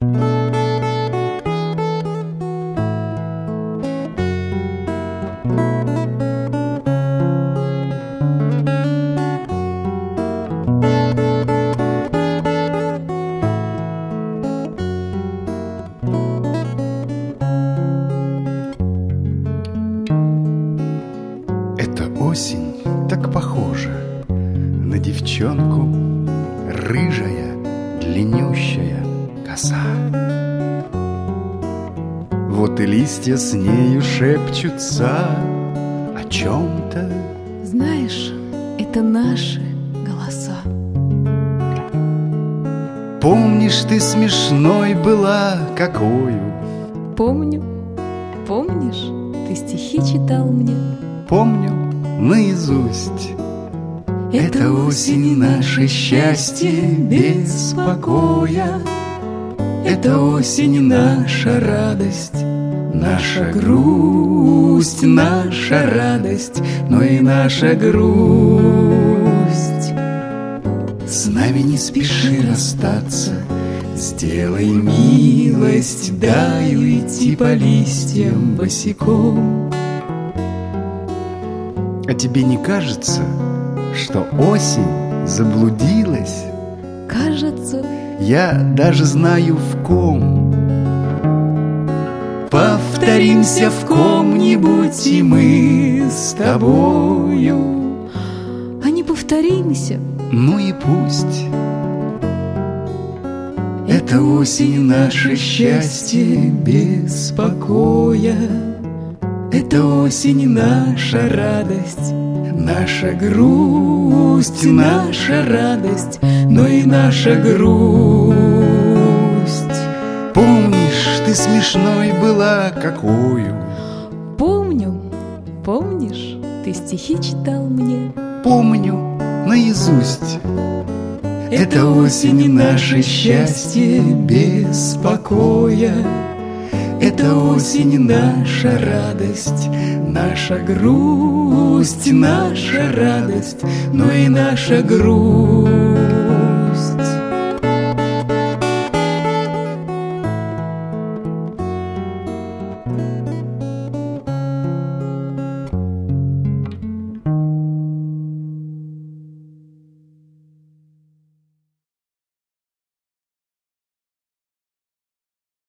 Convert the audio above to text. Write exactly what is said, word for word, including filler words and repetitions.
Осень так похожа на девчонку, рыжая, длиннющая коса. Вот и листья с нею шепчутся о чем-то. Знаешь, это наши голоса. Помнишь, ты смешной была какою? Помню, помнишь, ты стихи читал мне? Помню наизусть. Это осень, наше счастье без покоя. Это осень, наша радость, наша грусть, наша радость, но и наша грусть. С нами не спеши расстаться, сделай милость, дай уйти по листьям босиком. А тебе не кажется, что осень заблудилась? Кажется. Я даже знаю в ком. Повторимся в ком-нибудь, и мы с тобою. А не повторимся? Ну и пусть. Это осень, наше счастье без покоя. Это осень, наша радость, наша грусть, наша радость, но и наша грусть. Помнишь, ты смешной была какою? Помню, помнишь, ты стихи читал мне? Помню наизусть. Это осень, наше счастье без покоя. Это осень, наша радость, наша грусть, наша радость, но и наша грусть.